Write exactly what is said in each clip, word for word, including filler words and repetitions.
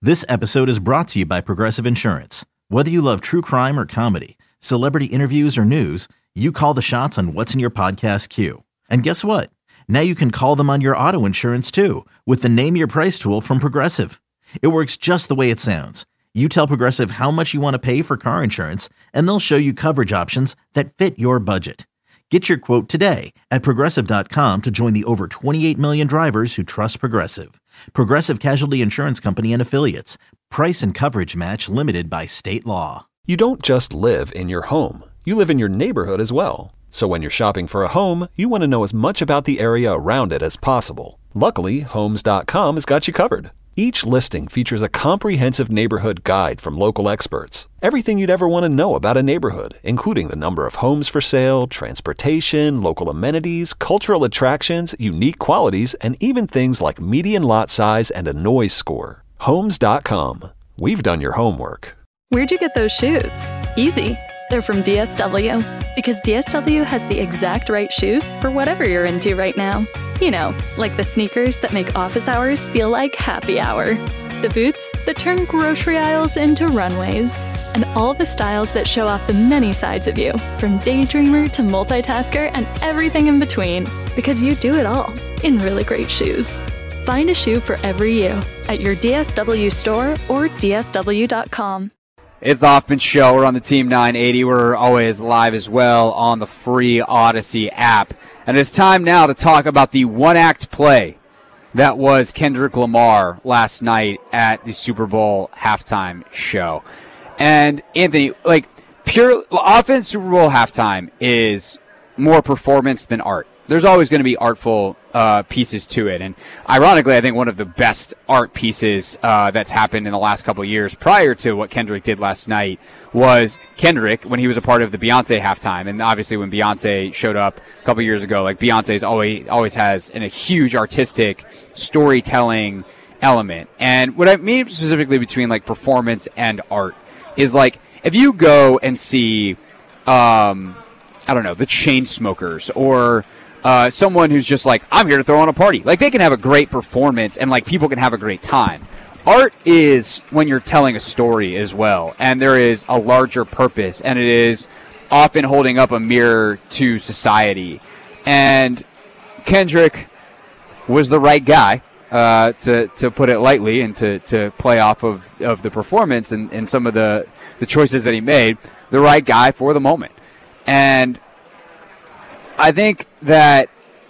This episode is brought to you by Progressive Insurance. Whether you love true crime or comedy, celebrity interviews or news, you call the shots on what's in your podcast queue. And guess what? Now you can call them on your auto insurance too with the Name Your Price tool from Progressive. It works just the way it sounds. You tell Progressive how much you want to pay for car insurance, and they'll show you coverage options that fit your budget. Get your quote today at Progressive dot com to join the over twenty-eight million drivers who trust Progressive. Progressive Casualty Insurance Company and Affiliates. Price and coverage match limited by state law. You don't just live in your home. You live in your neighborhood as well. So when you're shopping for a home, you want to know as much about the area around it as possible. Luckily, Homes dot com has got you covered. Each listing features a comprehensive neighborhood guide from local experts. Everything you'd ever want to know about a neighborhood, including the number of homes for sale, transportation, local amenities, cultural attractions, unique qualities, and even things like median lot size and a noise score. Homes dot com. We've done your homework. Where'd you get those shoes? Easy. They're from D S W. Because D S W has the exact right shoes for whatever you're into right now. You know, like the sneakers that make office hours feel like happy hour. The boots that turn grocery aisles into runways. And all the styles that show off the many sides of you, from daydreamer to multitasker and everything in between. Because you do it all in really great shoes. Find a shoe for every you at your D S W store or D S W dot com. It's the Hoffman Show. We're on the Team nine eighty. We're always live as well on the free Odyssey app. And it's time now to talk about the one-act play that was Kendrick Lamar last night at the Super Bowl halftime show. And, Anthony, like, pure often Super Bowl halftime is more performance than art. There's always going to be artful uh, pieces to it. And ironically, I think one of the best art pieces uh, that's happened in the last couple of years prior to what Kendrick did last night was Kendrick when he was a part of the Beyonce halftime. And obviously when Beyonce showed up a couple of years ago, like Beyonce's always, always has an, a huge artistic storytelling element. And what I mean specifically between like performance and art is like if you go and see, um, I don't know, the Chainsmokers or Uh, someone who's just like, I'm here to throw on a party. Like, they can have a great performance and, like, people can have a great time. Art is when you're telling a story as well, and there is a larger purpose, and it is often holding up a mirror to society. And Kendrick was the right guy, uh, to, to put it lightly, and to, to play off of, of the performance and, and some of the, the choices that he made, the right guy for the moment. And I think that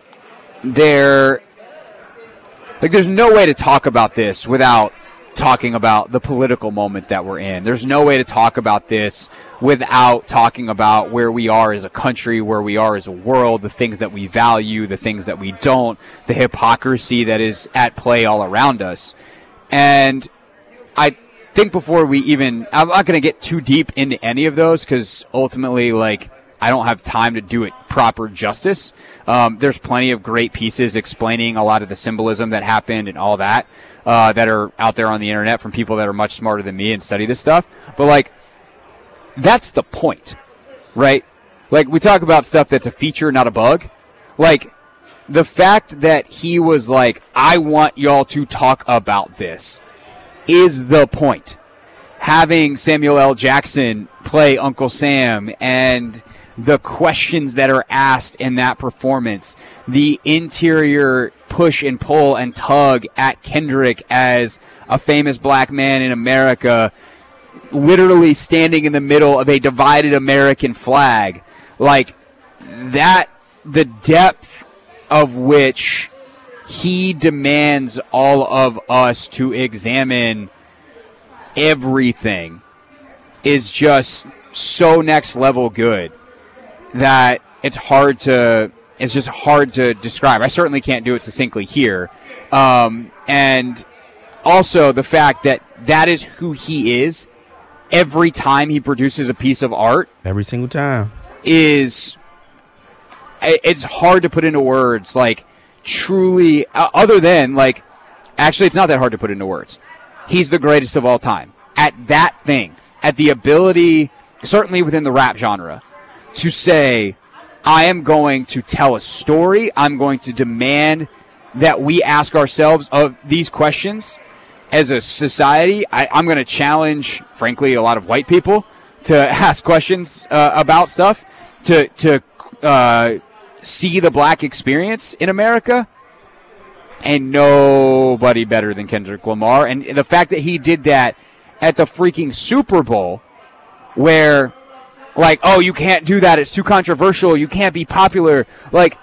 there, like, there's no way to talk about this without talking about the political moment that we're in. There's no way to talk about this without talking about where we are as a country, where we are as a world, the things that we value, the things that we don't, the hypocrisy that is at play all around us. And I think before we even, I'm not going to get too deep into any of those because ultimately, like, I don't have time to do it proper justice. Um, there's plenty of great pieces explaining a lot of the symbolism that happened and all that uh, that are out there on the internet from people that are much smarter than me and study this stuff. But, like, that's the point, right? Like, we talk about stuff that's a feature, not a bug. Like, the fact that he was like, I want y'all to talk about this is the point. Having Samuel L. Jackson play Uncle Sam and the questions that are asked in that performance, the interior push and pull and tug at Kendrick as a famous black man in America, literally standing in the middle of a divided American flag. Like that, the depth of which he demands all of us to examine everything is just so next level good that it's hard to it's just hard to describe. I certainly can't do it succinctly here. Um, and also the fact that that is who he is every time he produces a piece of art. Every single time. Is it's hard to put into words, like truly, uh, other than like, actually it's not that hard to put into words. He's the greatest of all time at that thing, at the ability, certainly within the rap genre, to say, I am going to tell a story. I'm going to demand that we ask ourselves of these questions as a society, I, I'm going to challenge, frankly, a lot of white people to ask questions uh, about stuff, to to uh, see the black experience in America. And nobody better than Kendrick Lamar. And the fact that he did that at the freaking Super Bowl, where, like, oh, you can't do that. It's too controversial. You can't be popular. Like,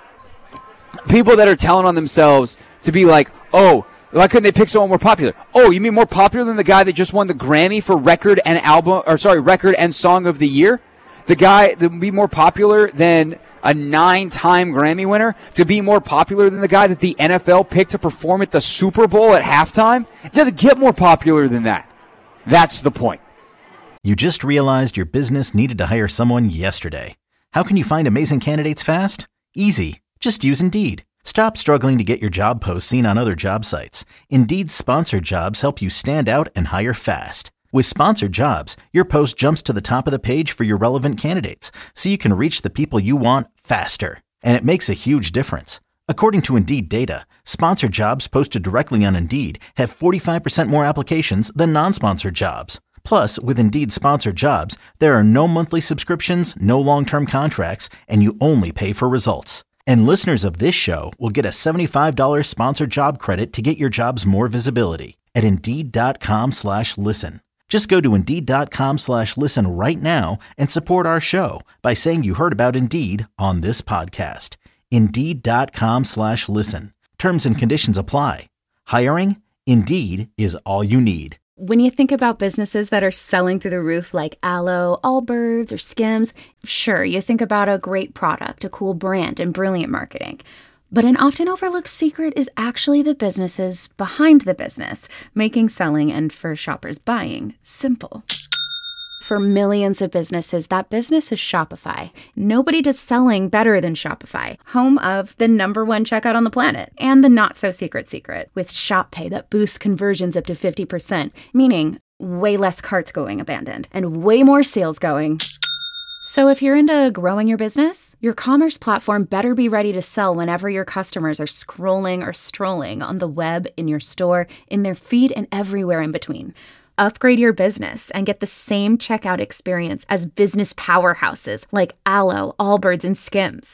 people that are telling on themselves to be like, oh, why couldn't they pick someone more popular? Oh, you mean more popular than the guy that just won the Grammy for record and album, or sorry, record and song of the year? The guy that would be more popular than a nine-time Grammy winner, to be more popular than the guy that the N F L picked to perform at the Super Bowl at halftime? It doesn't get more popular than that. That's the point. You just realized your business needed to hire someone yesterday. How can you find amazing candidates fast? Easy. Just use Indeed. Stop struggling to get your job posts seen on other job sites. Indeed's sponsored jobs help you stand out and hire fast. With sponsored jobs, your post jumps to the top of the page for your relevant candidates, so you can reach the people you want faster. And it makes a huge difference. According to Indeed data, sponsored jobs posted directly on Indeed have forty-five percent more applications than non-sponsored jobs. Plus, with Indeed sponsored jobs, there are no monthly subscriptions, no long-term contracts, and you only pay for results. And listeners of this show will get a seventy-five dollars sponsored job credit to get your jobs more visibility at Indeed.com slash listen. Just go to Indeed.com slash listen right now and support our show by saying you heard about Indeed on this podcast. Indeed.com slash listen. Terms and conditions apply. Hiring? Indeed is all you need. When you think about businesses that are selling through the roof like Aloe, Allbirds, or Skims, sure, you think about a great product, a cool brand, and brilliant marketing. But an often overlooked secret is actually the businesses behind the business, making selling and, for shoppers, buying simple. For millions of businesses, that business is Shopify. Nobody does selling better than Shopify, home of the number one checkout on the planet, and the not-so-secret secret, with Shop Pay that boosts conversions up to fifty percent, meaning way less carts going abandoned, and way more sales going. So if you're into growing your business, your commerce platform better be ready to sell whenever your customers are scrolling or strolling on the web, in your store, in their feed, and everywhere in between. Upgrade your business and get the same checkout experience as business powerhouses like Aloe, Allbirds, and Skims.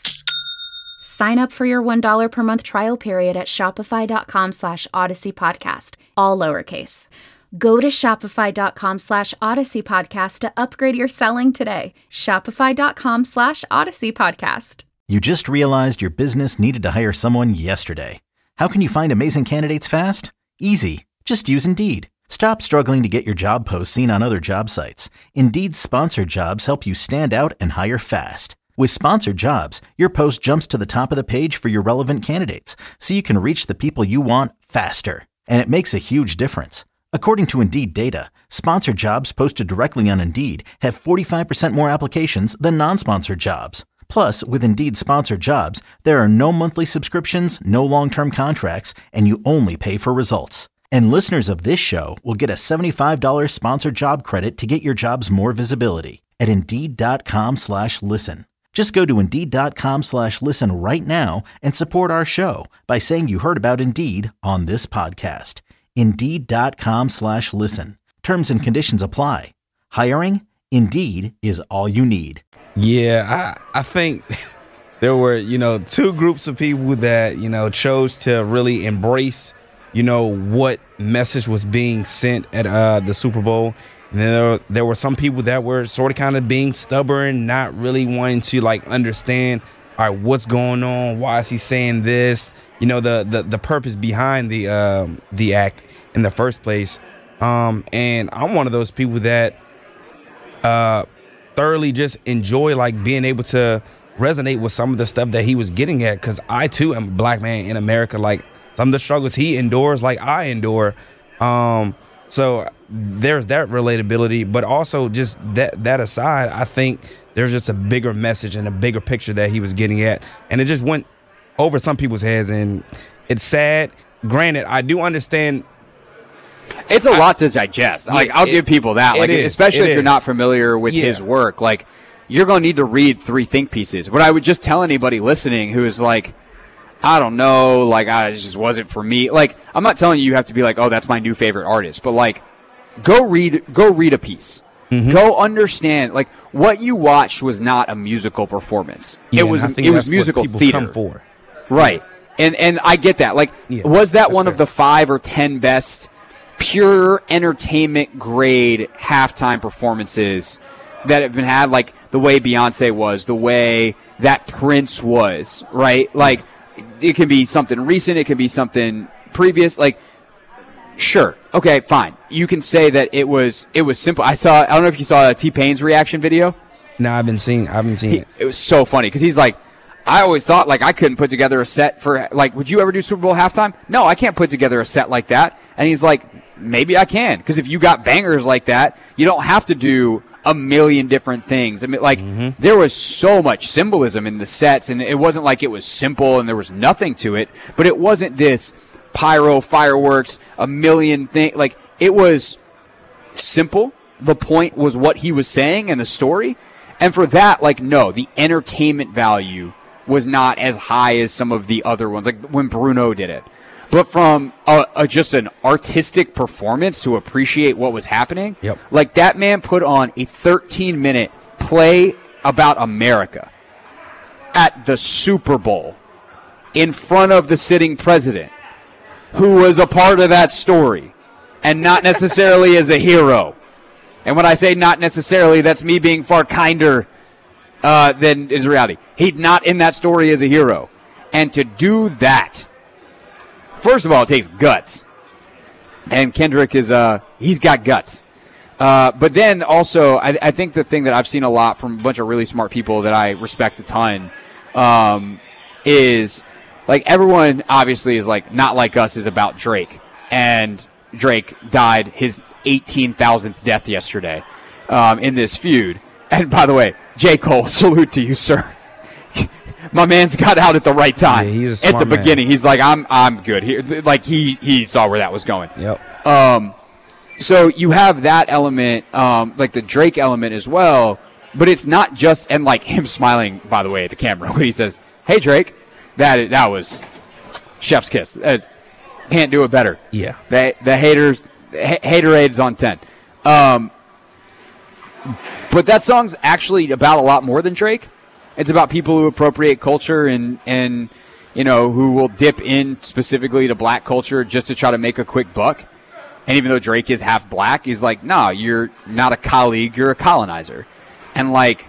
Sign up for your one dollar per month trial period at shopify.com slash Odyssey Podcast, all lowercase. Go to shopify.com slash Odyssey Podcast to upgrade your selling today. Shopify.com slash Odyssey Podcast. You just realized your business needed to hire someone yesterday. How can you find amazing candidates fast? Easy. Just use Indeed. Stop struggling to get your job posts seen on other job sites. Indeed's sponsored jobs help you stand out and hire fast. With sponsored jobs, your post jumps to the top of the page for your relevant candidates, so you can reach the people you want faster. And it makes a huge difference. According to Indeed data, sponsored jobs posted directly on Indeed have forty-five percent more applications than non-sponsored jobs. Plus, with Indeed sponsored jobs, there are no monthly subscriptions, no long-term contracts, and you only pay for results. And listeners of this show will get a seventy-five dollars sponsored job credit to get your jobs more visibility at Indeed.com slash listen. Just go to Indeed.com slash listen right now and support our show by saying you heard about Indeed on this podcast. Indeed.com slash listen. Terms and conditions apply. Hiring? Indeed is all you need. Yeah, I, I think there were, you know, two groups of people that, you know, chose to really embrace, you know, what message was being sent at uh, the Super Bowl. And then there, there were some people that were sort of kind of being stubborn, not really wanting to, like, understand, all right, what's going on? Why is he saying this? You know, the the, the purpose behind the um, the act in the first place. Um, and I'm one of those people that uh, thoroughly just enjoy, like, being able to resonate with some of the stuff that he was getting at, because I, too, am a black man in America. Like, some of the struggles he endures, like I endure. Um, so there's that relatability. But also, just that that aside, I think there's just a bigger message and a bigger picture that he was getting at. And it just went over some people's heads. And it's sad. Granted, I do understand. It's a I, lot to digest. Like, I'll it, give people that. Like, is, especially if is. you're not familiar with yeah. his work. Like, you're going to need to read three think pieces. But I would just tell anybody listening who is like, I don't know, like, I, it just wasn't for me. Like, I'm not telling you you have to be like, oh, that's my new favorite artist, but like, go read, go read a piece. Mm-hmm. Go understand, like, what you watched was not a musical performance. Yeah, it was, it was musical theater. Come for. Right. And, and I get that. Like, yeah, was that one fair. of the five or ten best pure entertainment grade halftime performances that have been had? Like, the way Beyonce was, the way that Prince was, right? Like, it can be something recent, it can be something previous, like, sure, okay, fine. You can say that it was it was simple. I saw, I don't know if you saw T-Pain's reaction video. No, I've been seeing, I've been seeing he, it. It was so funny because he's like, I always thought like I couldn't put together a set for, like, would you ever do Super Bowl halftime? No, I can't put together a set like that. And he's like, maybe I can, because if you got bangers like that, you don't have to do a million different things. I mean, like, mm-hmm. there was so much symbolism in the sets, and it wasn't like it was simple and there was nothing to it, but it wasn't this pyro, fireworks, a million things. Like, it was simple. The point was what he was saying and the story. And for that, like, no, the entertainment value was not as high as some of the other ones, like when Bruno did it. But from a, a, just an artistic performance to appreciate what was happening, yep. like, that man put on a thirteen-minute play about America at the Super Bowl in front of the sitting president, who was a part of that story, and not necessarily as a hero. And when I say not necessarily, that's me being far kinder uh, than is reality. He's not in that story as a hero. And to do that, first of all, it takes guts. And Kendrick is, uh, he's got guts. Uh, but then also, I, I think the thing that I've seen a lot from a bunch of really smart people that I respect a ton um, is, like, everyone obviously is like, not like us is about Drake. And Drake died his eighteen thousandth death yesterday um, in this feud. And by the way, J. Cole, salute to you, sir. My man's got out at the right time. Yeah, he's a smart at the man. beginning. He's like, I'm I'm good here. Like, he, he saw where that was going. Yep. Um, so you have that element, um, like the Drake element as well, but it's not just, and like him smiling, by the way, at the camera when he says, hey, Drake, that that was chef's kiss. That's, can't do it better. Yeah. The, the haters, ha- Haterades on ten. Um, but that song's actually about a lot more than Drake. It's about people who appropriate culture and, and, you know, who will dip in specifically to black culture just to try to make a quick buck. And even though Drake is half black, he's like, nah, you're not a colleague, you're a colonizer. And, like,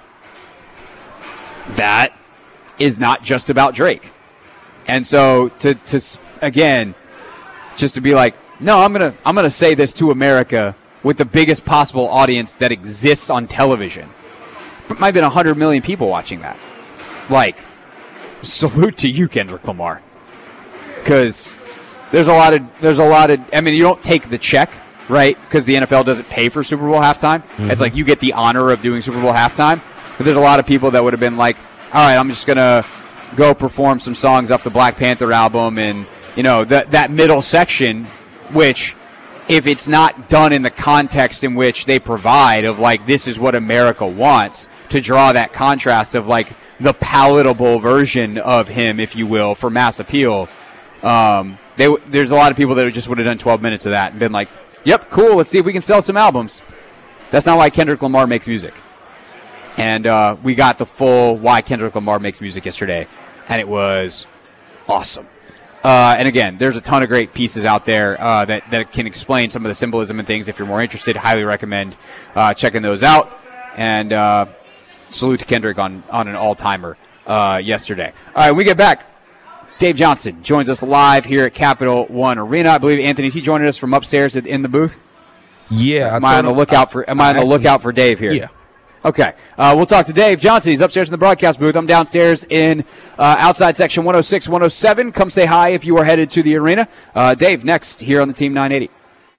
that is not just about Drake. And so, to, to again, just to be like, no, I'm going to I'm gonna say this to America with the biggest possible audience that exists on television. It might have been one hundred million people watching that. Like, salute to you, Kendrick Lamar. Because there's a lot of, there's a lot of, I mean, you don't take the check, right? Because the N F L doesn't pay for Super Bowl halftime. Mm-hmm. It's like you get the honor of doing Super Bowl halftime. But there's a lot of people that would have been like, all right, I'm just going to go perform some songs off the Black Panther album. And, you know, that that middle section, which, if it's not done in the context in which they provide of, like, this is what America wants, to draw that contrast of, like, the palatable version of him, if you will, for mass appeal, um, they, there's a lot of people that just would have done twelve minutes of that and been like, yep, cool, let's see if we can sell some albums. That's not why Kendrick Lamar makes music. And uh, we got the full why Kendrick Lamar makes music yesterday, and it was awesome. Uh, and again, there's a ton of great pieces out there uh, that, that can explain some of the symbolism and things. If you're more interested, highly recommend uh, checking those out. And uh, salute to Kendrick on, on an all-timer uh, yesterday. All right, when we get back, Dave Johnson joins us live here at Capital One Arena. I believe, Anthony, is he joining us from upstairs in the booth? Yeah. Am I, I on the lookout for? Am I, I on the actually, lookout for Dave here? Yeah. Okay, uh, we'll talk to Dave Johnson. He's upstairs in the broadcast booth. I'm downstairs in uh, outside section one oh six, one oh seven. Come say hi if you are headed to the arena. Uh, Dave, next here on the Team nine eighty.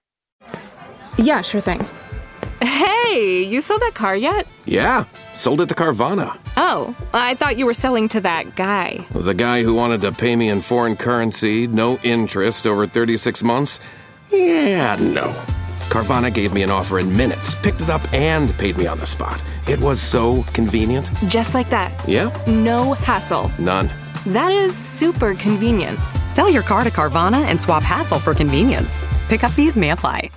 Yeah, sure thing. Hey, you sold that car yet? Yeah, sold it to Carvana. Oh, I thought you were selling to that guy. The guy who wanted to pay me in foreign currency, no interest, over thirty-six months? Yeah, no. Carvana gave me an offer in minutes, picked it up, and paid me on the spot. It was so convenient. Just like that? Yeah. No hassle. None. That is super convenient. Sell your car to Carvana and swap hassle for convenience. Pickup fees may apply.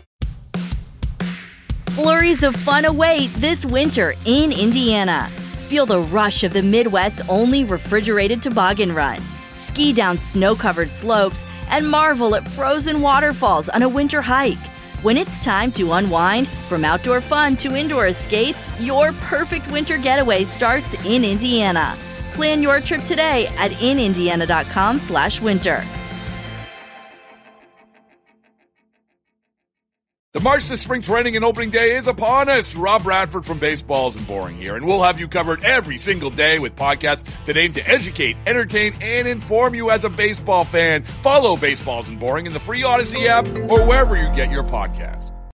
Flurries of fun await this winter in Indiana. Feel the rush of the Midwest's only refrigerated toboggan run. Ski down snow-covered slopes and marvel at frozen waterfalls on a winter hike. When it's time to unwind, from outdoor fun to indoor escapes, your perfect winter getaway starts in Indiana. Plan your trip today at inindiana.com slash winter. The march to spring training and opening day is upon us. Rob Bradford from Baseballs and Boring here, and we'll have you covered every single day with podcasts that aim to educate, entertain, and inform you as a baseball fan. Follow Baseballs and Boring in the free Odyssey app or wherever you get your podcasts.